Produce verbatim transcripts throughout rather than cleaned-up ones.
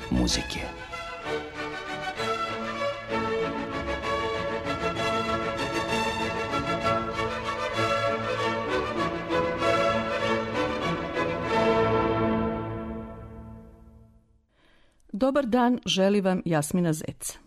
muzike. Dobar dan, želi vam Jasmina Zec.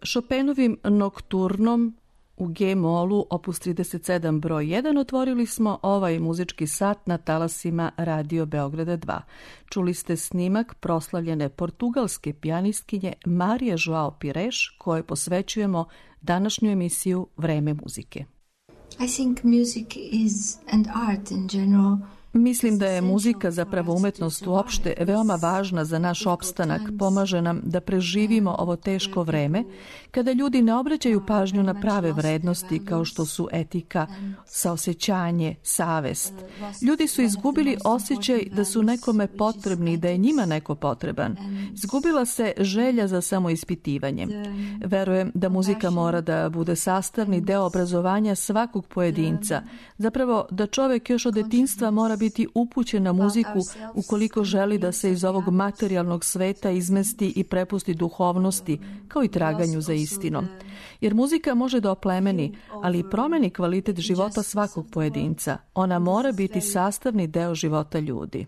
Chopinovim Nokturnom u G-molu opus trideset sedam broj jedan otvorili smo ovaj muzički sat na talasima Radio Beograda dva. Čuli ste snimak proslavljene portugalske pijanistkinje Marije Joao Pires, kojoj posvećujemo današnju emisiju Vreme muzike. I think music is and art in general. Mislim da je muzika, zapravo umetnost uopšte, veoma važna za naš opstanak, pomaže nam da preživimo ovo teško vreme, kada ljudi ne obraćaju pažnju na prave vrednosti kao što su etika, saosećanje, savest. Ljudi su izgubili osjećaj da su nekome potrebni i da je njima neko potreban. Izgubila se želja za samoispitivanjem. Verujem da muzika mora da bude sastavni deo obrazovanja svakog pojedinca. Zapravo da čovek još od detinjstva mora biti upućen na muziku ukoliko želi da se iz ovog materijalnog sveta izmesti i prepusti duhovnosti, kao i traganju za istinom. Jer muzika može da oplemeni, ali i promeni kvalitet života svakog pojedinca. Ona mora biti sastavni deo života ljudi.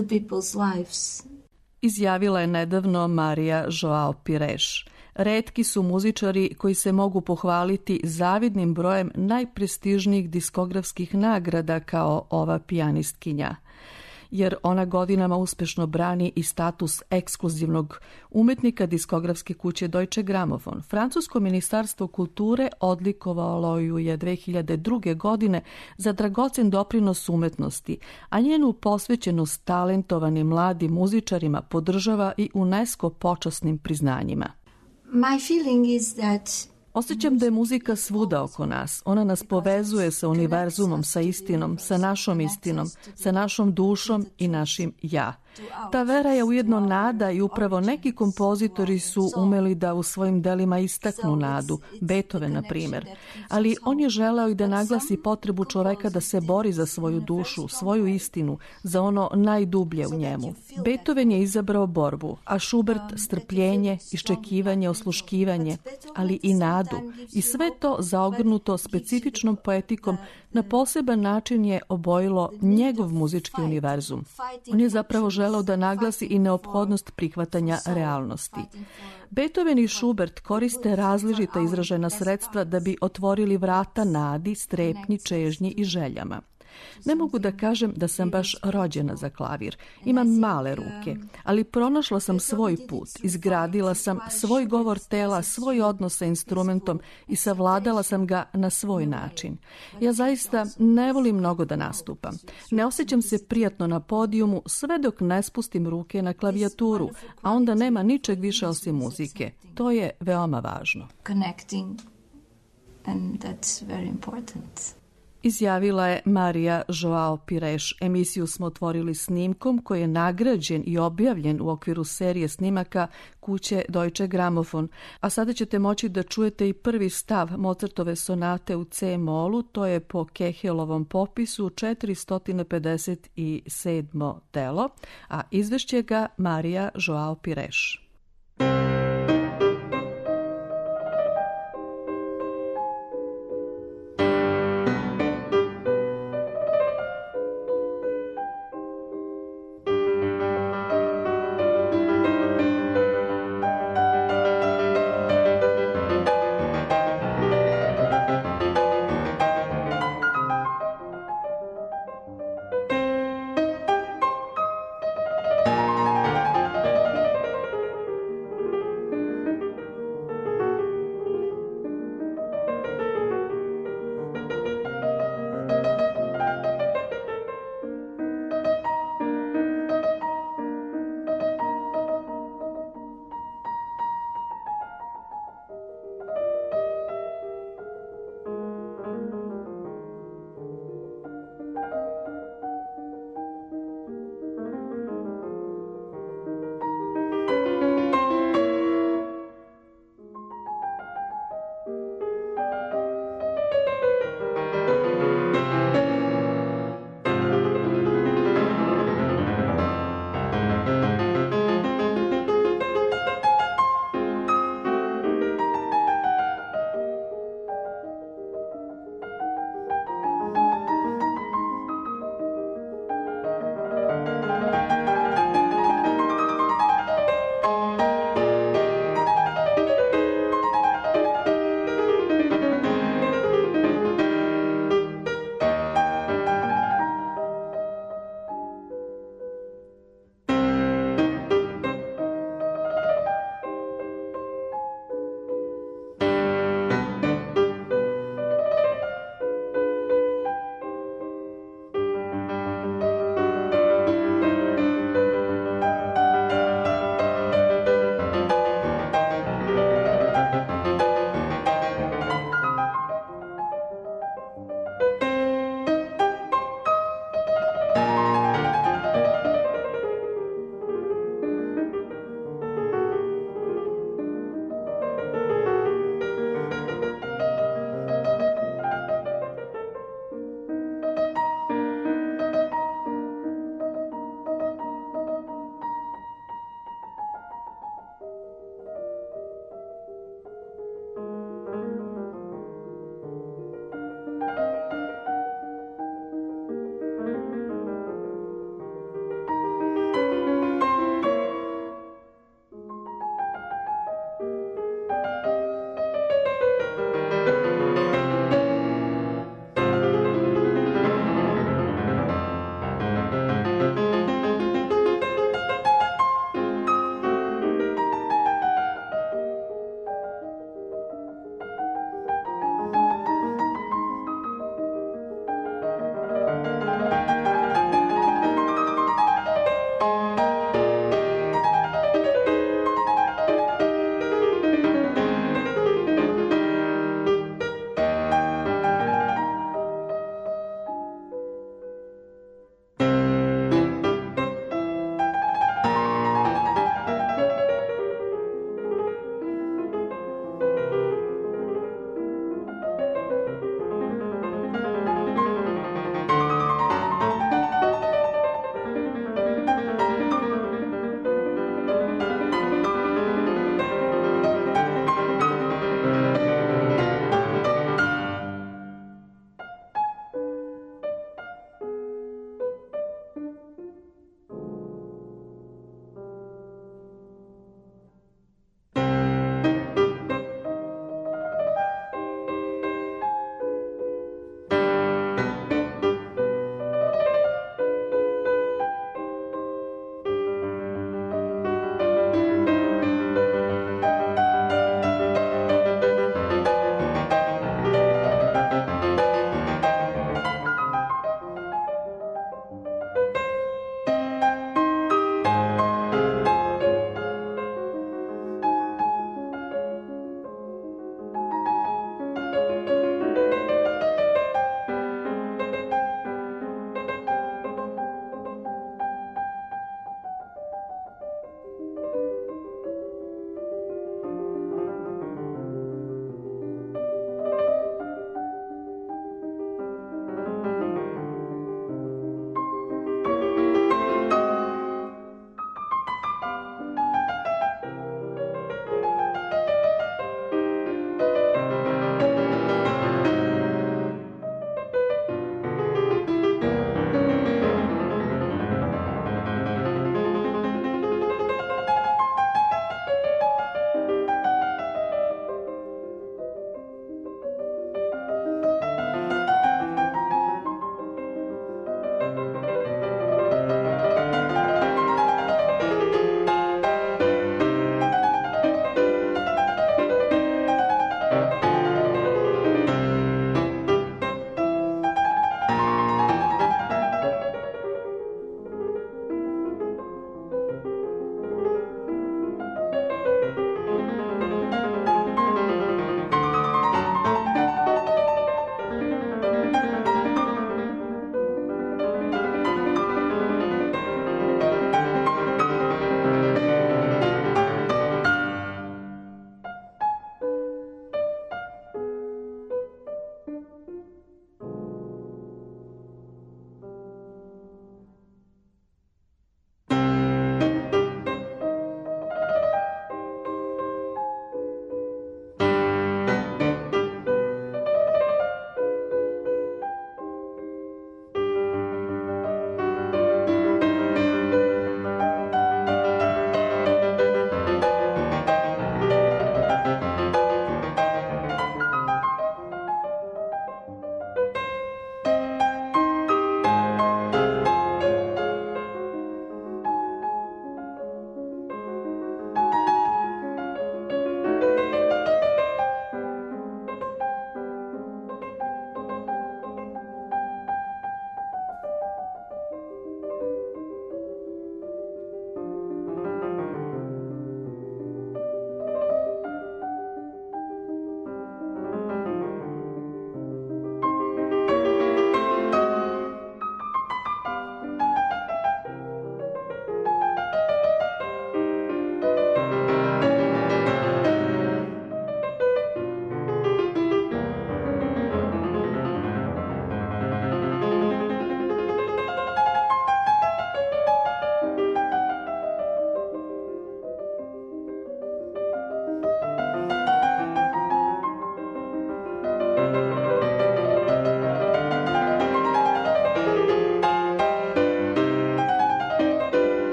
Izjavila je nedavno Marija Joao Pires. Retki su muzičari koji se mogu pohvaliti zavidnim brojem najprestižnijih diskografskih nagrada kao ova pijanistkinja, jer ona godinama uspešno brani i status ekskluzivnog umetnika diskografske kuće Deutsche Grammophon. Francusko ministarstvo kulture odlikovalo ju je dve hiljade druge. godine za dragocen doprinos umetnosti, a njenu posvećenost talentovanim mladim muzičarima podržava i UNESCO počasnim priznanjima. My feeling is that Osjećam da je muzika svuda oko nas. Ona nas povezuje sa univerzumom, sa istinom, sa našom istinom, sa našom dušom i našim ja. Ta vera je ujedno nada i upravo neki kompozitori su umeli da u svojim delima istaknu nadu, Beethoven na primjer. Ali on je želeo i da naglasi potrebu čoveka da se bori za svoju dušu, svoju istinu, za ono najdublje u njemu. Beethoven je izabrao borbu, a Schubert strpljenje, iščekivanje, osluškivanje, ali i nadu. I sve to zaogrnuto specifičnom poetikom na poseban način je obojilo njegov muzički univerzum. On je zapravo želeo da naglasi i neophodnost prihvatanja realnosti. Beethoven i Schubert koriste različita izražena sredstva da bi otvorili vrata nadi, strepnji, čežnji i željama. Ne mogu da kažem da sam baš rođena za klavir. Imam male ruke, ali pronašla sam svoj put, izgradila sam svoj govor tela, svoj odnos sa instrumentom i savladala sam ga na svoj način. Ja zaista ne volim mnogo da nastupam. Ne osjećam se prijatno na podijumu sve dok ne spustim ruke na klavijaturu, a onda nema ničeg više osim muzike. To je veoma važno. Connecting, and that's very important. Izjavila je Marija Joao Pires. Emisiju smo otvorili snimkom koji je nagrađen i objavljen u okviru serije snimaka kuće Deutsche Grammophon. A sada ćete moći da čujete i prvi stav Mozartove sonate u C-molu, to je po Kehelovom popisu četiristo pedeset sedmo delo, a izvešće ga Marija Joao Pires.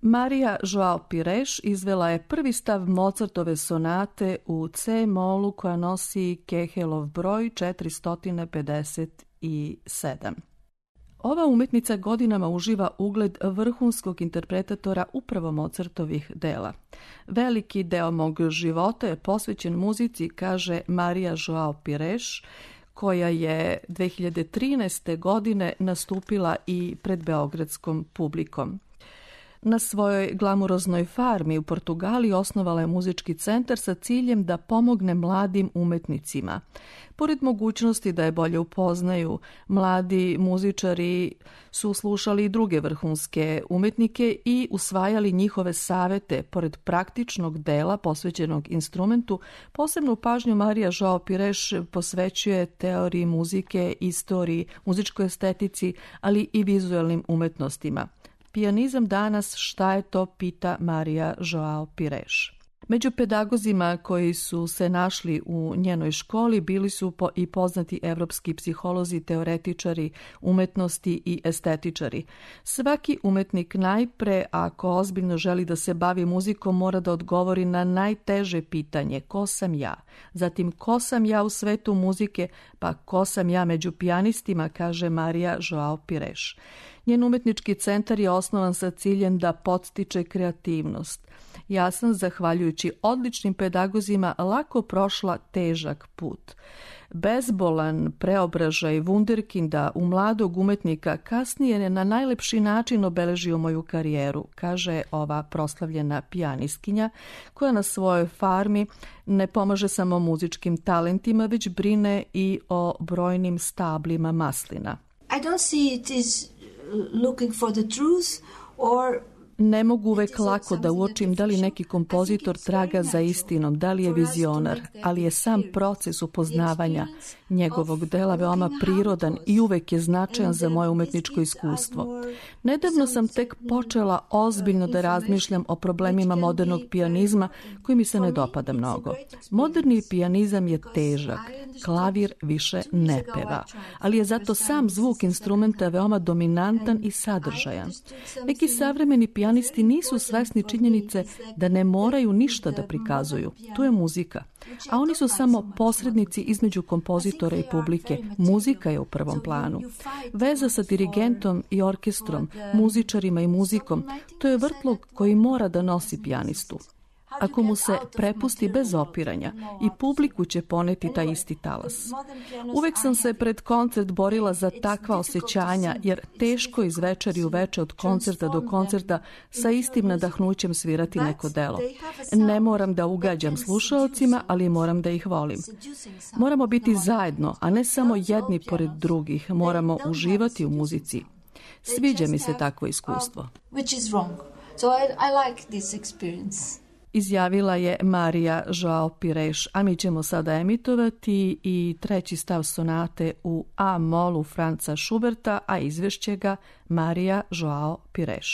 Marija Joao Pires izvela je prvi stav Mozartove sonate u C-molu koja nosi Kehelov broj četiristo pedeset sedam. Ova umetnica godinama uživa ugled vrhunskog interpretatora upravo Mozartovih dela. Veliki deo mog života je posvećen muzici, kaže Marija Joao Pires, koja je dve hiljade trinaeste. godine nastupila i pred beogradskom publikom. Na svojoj glamuroznoj farmi u Portugaliji osnovala je muzički centar sa ciljem da pomogne mladim umetnicima. Pored mogućnosti da je bolje upoznaju, mladi muzičari su slušali i druge vrhunske umetnike i usvajali njihove savete. Pored praktičnog dela posvećenog instrumentu, posebnu pažnju Marija Joao Pires posvećuje teoriji muzike, istoriji, muzičkoj estetici, ali i vizualnim umetnostima. Pijanizam danas, šta je to, pita Marija Joao Pires. Među pedagozima koji su se našli u njenoj školi bili su po i poznati evropski psiholozi, teoretičari, umetnosti i estetičari. Svaki umetnik najpre, ako ozbiljno želi da se bavi muzikom, mora da odgovori na najteže pitanje: ko sam ja? Zatim, ko sam ja u svetu muzike, pa ko sam ja među pijanistima, kaže Marija Joao Pires. Njen umetnički centar je osnovan sa ciljem da podstiče kreativnost. Ja sam, zahvaljujući odličnim pedagozima, lako prošla težak put. Bezbolan preobražaj wunderkinda u mladog umetnika kasnije je na najlepši način obeležio moju karijeru, kaže ova proslavljena pijanistkinja, koja na svojoj farmi ne pomaže samo muzičkim talentima, već brine i o brojnim stablima maslina. I don't see it as looking for the truth or Ne mogu uvek lako da uočim da li neki kompozitor traga za istinom, da li je vizionar, ali je sam proces upoznavanja njegovog dela veoma prirodan i uvek je značajan za moje umetničko iskustvo. Nedavno sam tek počela ozbiljno da razmišljam o problemima modernog pijanizma koji mi se ne dopada mnogo. Moderni pijanizam je težak, klavir više ne peva, ali je zato sam zvuk instrumenta veoma dominantan i sadržajan. Neki savremeni pijanisti nisu svesni činjenice da ne moraju ništa da prikazuju. To je muzika. A oni su samo posrednici između kompozitora i publike. Muzika je u prvom planu. Veza sa dirigentom i orkestrom, muzičarima i muzikom, to je vrtlog koji mora da nosi pijanistu. Ako mu se prepusti bez opiranja, i publiku će poneti taj isti talas. Uvek sam se pred koncert borila za takva osjećanja, jer teško iz večeri u veče od koncerta do koncerta sa istim nadahnućem svirati neko delo. Ne moram da ugađam slušaocima, ali moram da ih volim. Moramo biti zajedno, a ne samo jedni pored drugih. Moramo uživati u muzici. Sviđa mi se takvo iskustvo. Izjavila je Marija Joao Pires, a mi ćemo sada emitovati i treći stav sonate u A-molu Franca Schuberta, a izvešće ga Marija Joao Pires.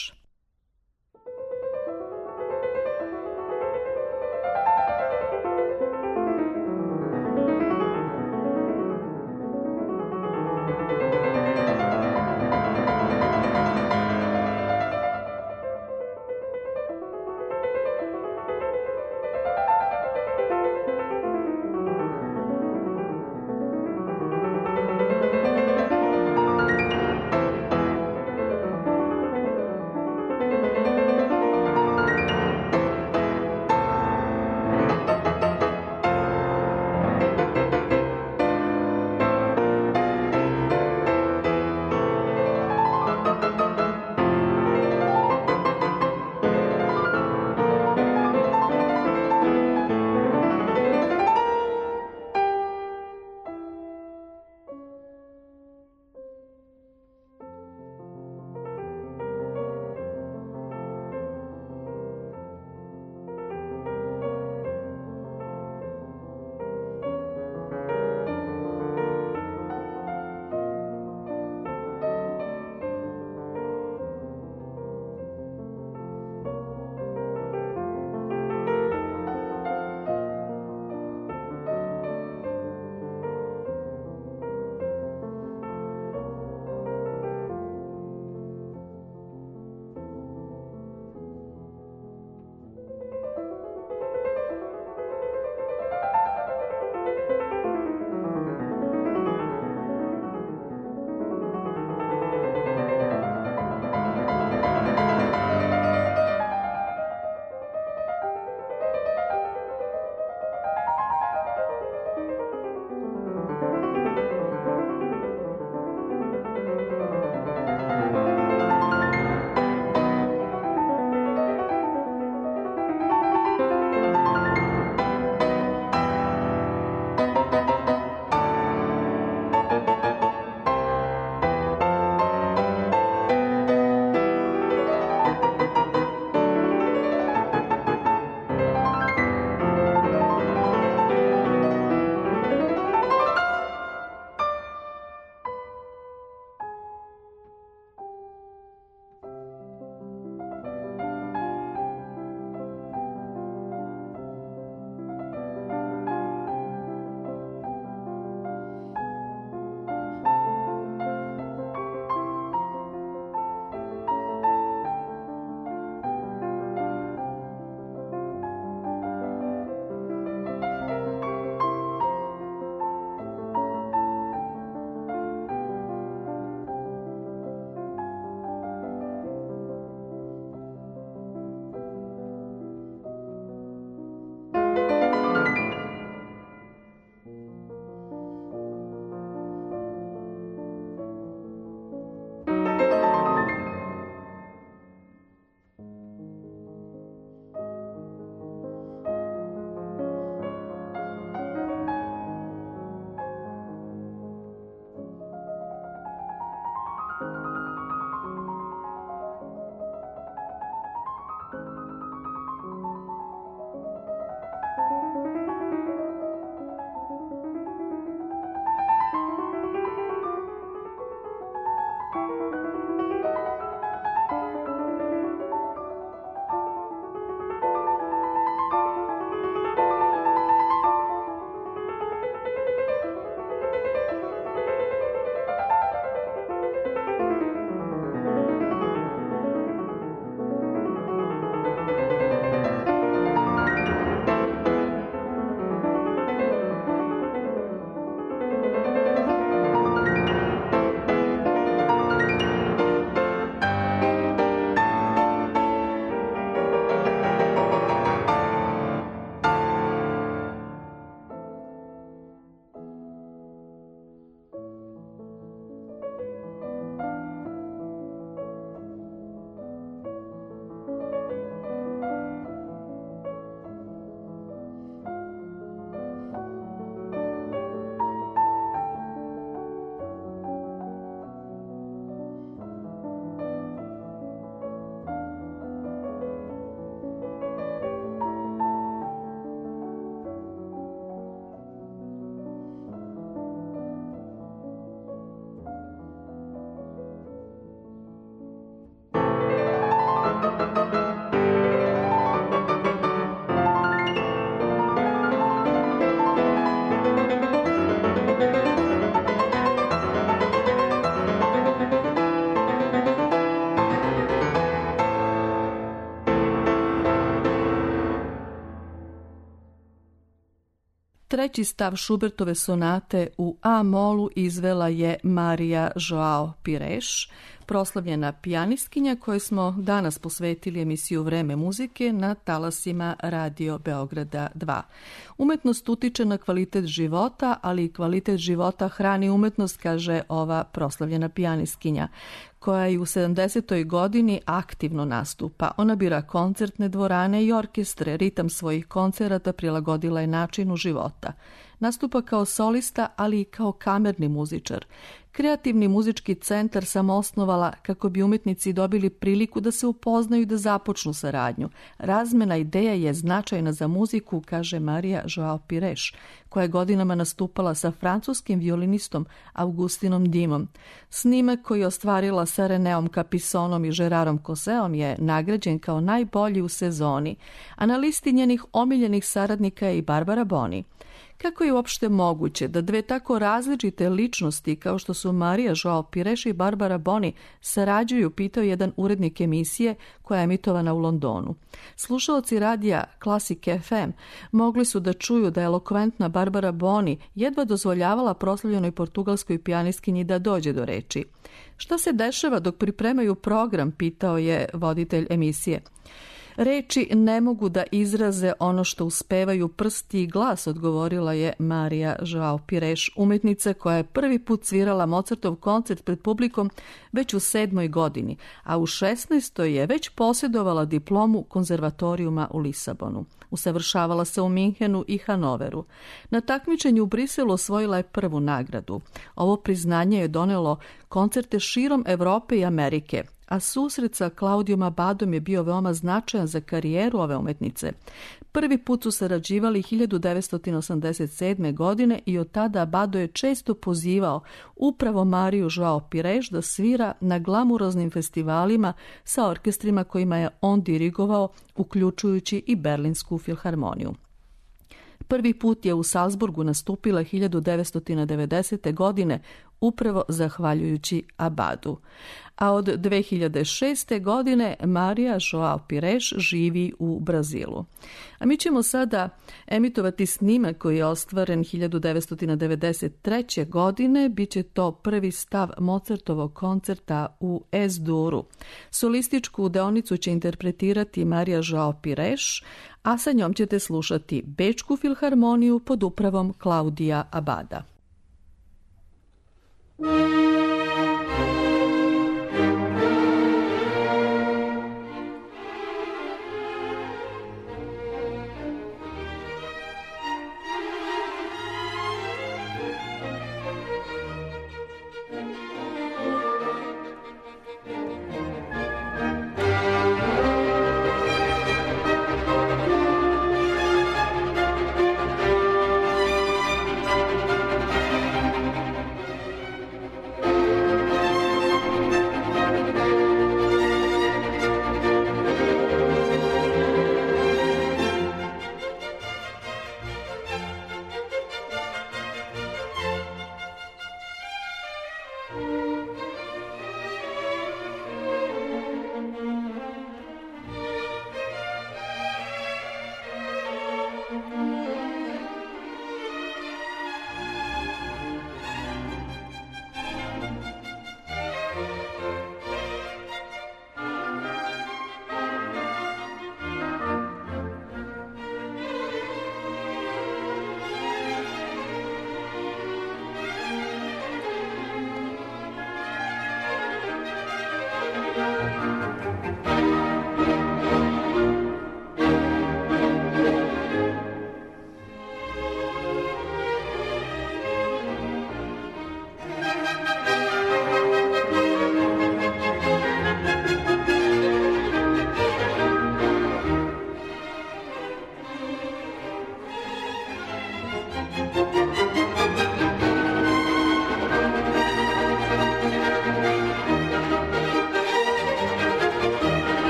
Treći stav Schubertove sonate u A-molu izvela je Marija Joao Pires, proslavljena pijanistkinja kojoj smo danas posvetili emisiju Vreme muzike na talasima Radio Beograda dva. Umetnost utiče na kvalitet života, ali i kvalitet života hrani umetnost, kaže ova proslavljena pijanistkinja, koja i u sedamdesetoj godini aktivno nastupa. Ona bira koncertne dvorane i orkestre, ritam svojih koncerata prilagodila je načinu života. Nastupa kao solista, ali i kao kamerni muzičar. Kreativni muzički centar sam osnovala kako bi umetnici dobili priliku da se upoznaju i da započnu saradnju. Razmena ideja je značajna za muziku, kaže Marija Joao Pires, koja je godinama nastupala sa francuskim violinistom Augustinom Dimom. Snimak koji je ostvarila sa Reneom Capissonom i Gerarom Coseom je nagrađen kao najbolji u sezoni, a na listi njenih omiljenih saradnika je i Barbara Boni. Kako je uopšte moguće da dve tako različite ličnosti kao što su Marija Joao Pires i Barbara Boni sarađuju, pitao jedan urednik emisije koja je emitovana u Londonu. Slušaoci radija Classic F M mogli su da čuju da je elokventna Barbara Boni jedva dozvoljavala proslavljenoj portugalskoj pijanistkinji da dođe do reči. Šta se dešava dok pripremaju program, pitao je voditelj emisije. Reči ne mogu da izraze ono što uspevaju prsti i glas, odgovorila je Marija Joao Pires, umetnica koja je prvi put svirala Mozartov koncert pred publikom već u sedmoj godini, a u šesnaestoj je već posjedovala diplomu konzervatorijuma u Lisabonu. Usavršavala se u Minhenu i Hanoveru. Na takmičenju u Briselu osvojila je prvu nagradu. Ovo priznanje je donelo koncerte širom Evrope i Amerike, a susret sa Claudiom Abadom je bio veoma značajan za karijeru ove umetnice. Prvi put su sarađivali hiljadu devetsto osamdeset sedme. godine i od tada Abado je često pozivao upravo Mariju Joao Pires da svira na glamuroznim festivalima sa orkestrima kojima je on dirigovao, uključujući i Berlinsku filharmoniju. Prvi put je u Salzburgu nastupila hiljadu devetsto devedesete. godine upravo zahvaljujući Abadu. A od dve hiljade šeste. godine Marija Joao Pires živi u Brazilu. A mi ćemo sada emitovati snimak koji je ostvaren hiljadu devetsto devedeset treće. godine. Biće to prvi stav Mozartovog koncerta u Es-Duru. Solističku deonicu će interpretirati Marija Joao Pires, a sa njom ćete slušati Bečku filharmoniju pod upravom Claudia Abada.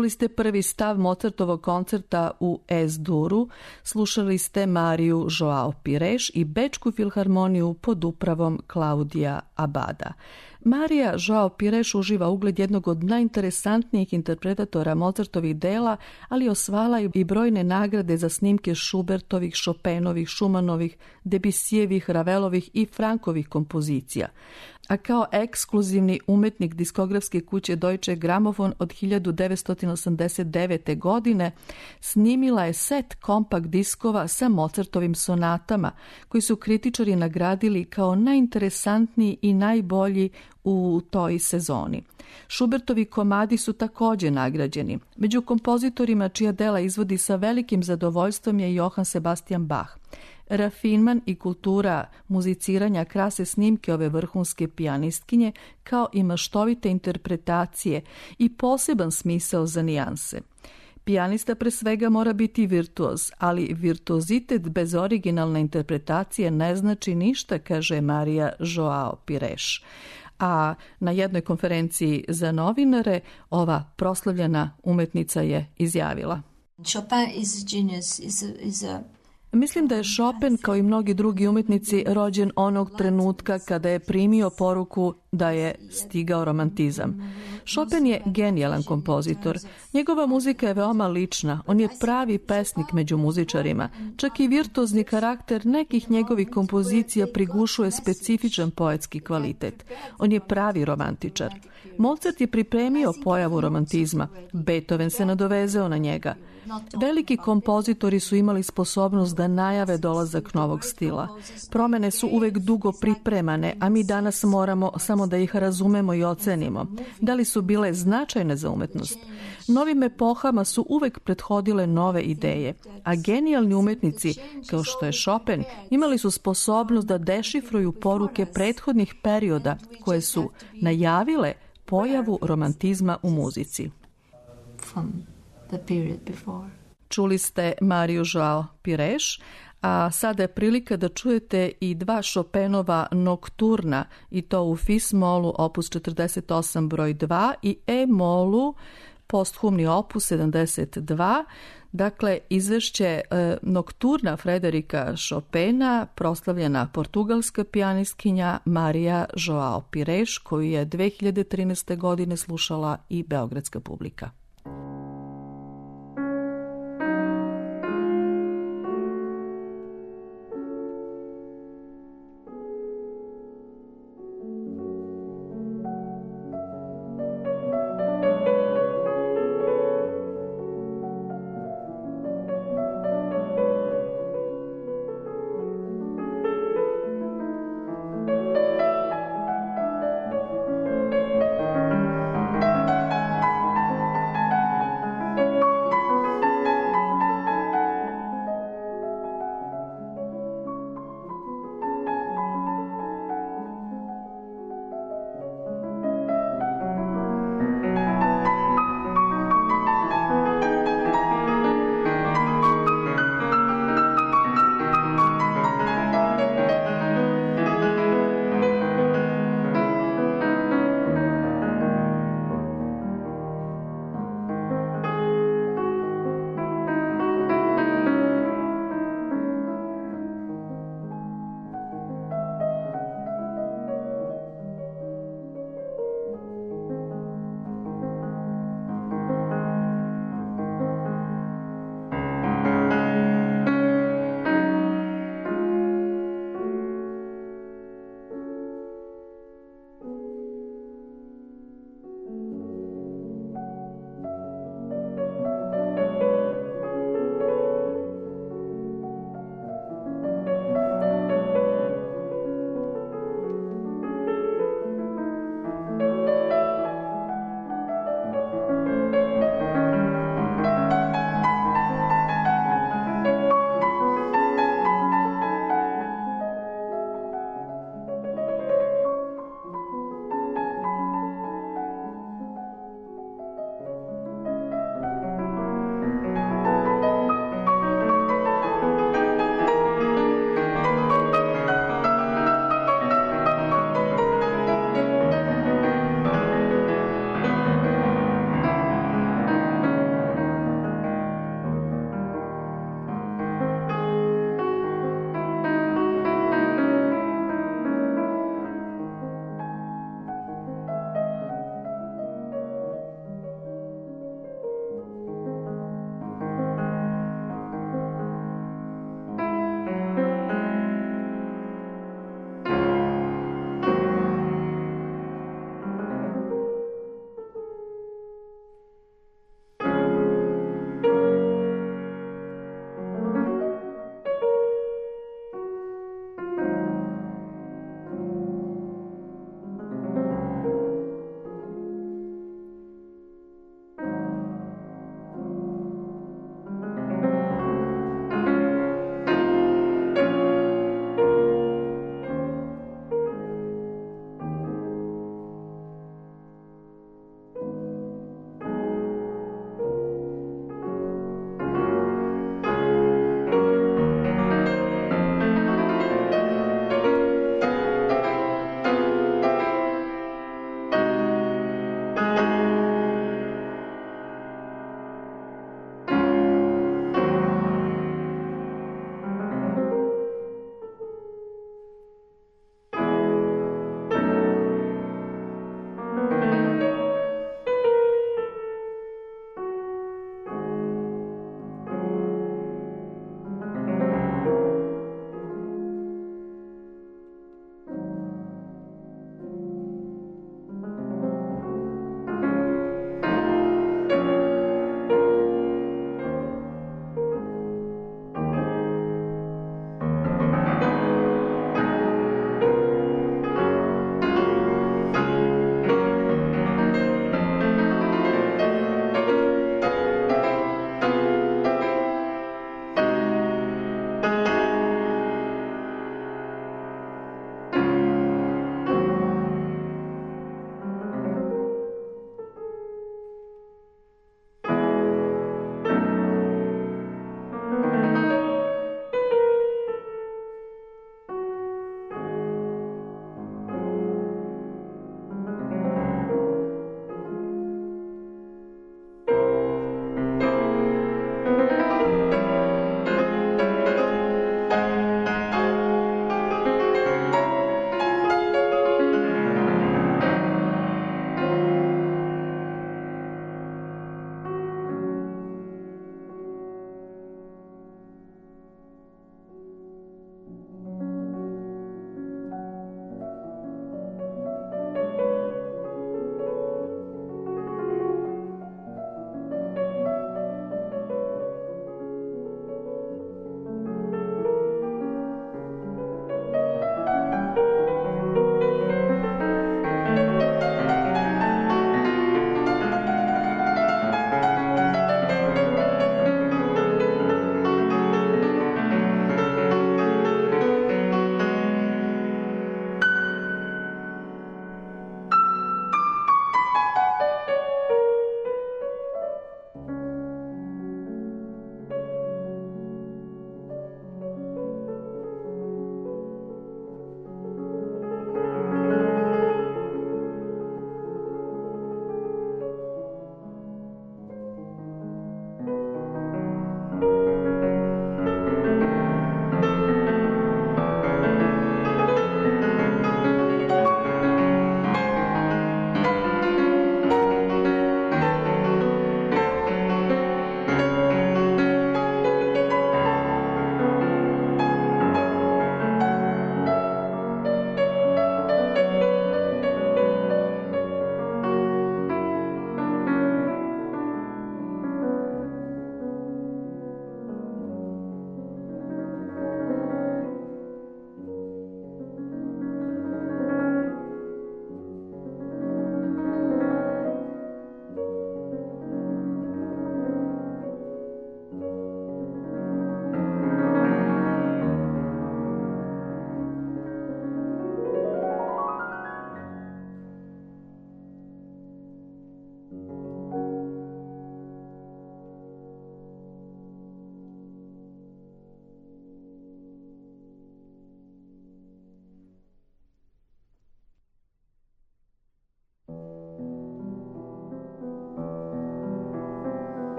Čuli ste prvi stav Mozartovog koncerta u Es-Duru, slušali ste Mariju Joao Pires i Bečku filharmoniju pod upravom Klaudija Abada. Marija Joao Pires uživa ugled jednog od najinteresantnijih interpretatora Mozartovih dela, ali osvala i brojne nagrade za snimke Schubertovih, Chopinovih, Schumannovih, Debussijevih, Ravelovih i Frankovih kompozicija. A kao ekskluzivni umetnik diskografske kuće Deutsche Grammophon od hiljadu devetsto osamdeset devete. godine snimila je set kompakt diskova sa Mozartovim sonatama, koji su kritičari nagradili kao najinteresantniji i najbolji u toj sezoni. Schubertovi komadi su također nagrađeni. Među kompozitorima čija dela izvodi sa velikim zadovoljstvom je Johann Sebastian Bach. Rafinman i kultura muziciranja krase snimke ove vrhunske pijanistkinje, kao i maštovite interpretacije i poseban smisao za nijanse. Pijanista pre svega mora biti virtuoz, ali virtuozitet bez originalne interpretacije ne znači ništa, kaže Marija Joao Pires. A na jednoj konferenciji za novinare ova proslavljena umetnica je izjavila: Chopin is a genius, is a, is a Mislim da je Chopin, kao i mnogi drugi umetnici, rođen onog trenutka kada je primio poruku da je stigao romantizam. Chopin je genijalan kompozitor. Njegova muzika je veoma lična. On je pravi pesnik među muzičarima. Čak i virtuozni karakter nekih njegovih kompozicija prigušuje specifičan poetski kvalitet. On je pravi romantičar. Mozart je pripremio pojavu romantizma. Beethoven se nadovezao na njega. Veliki kompozitori su imali sposobnost da najave dolazak novog stila. Promene su uvek dugo pripremane, a mi danas moramo samo da ih razumemo i ocenimo. Da li su bile značajne za umetnost? Novim epohama su uvek prethodile nove ideje, a genijalni umetnici, kao što je Chopin, imali su sposobnost da dešifruju poruke prethodnih perioda koje su najavile pojavu romantizma u muzici. the period before. Čuli ste Mariju Joao Pires, a sada je prilika da čujete i dva Chopinova nokturna, i to u fis-molu opus četrdeset osam broj dva i e-molu posthumni opus sedamdeset dva. Dakle, izvešće e, nokturna Frederika Chopina, proslavljena portugalska pijanistkinja Marija Joao Pires, koju je dve hiljade trinaeste. godine slušala i beogradska publika.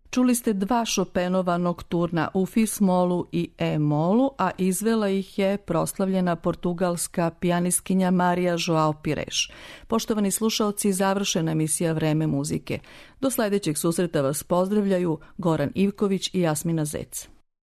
Čuli ste dva Chopinova nokturna u fis-molu i e-molu, a izvela ih je proslavljena portugalska pijanistkinja Marija Joao Pires. Poštovani slušaoci, završena emisija Vreme muzike. Do sljedećeg susreta vas pozdravljaju Goran Ivković i Jasmina Zec.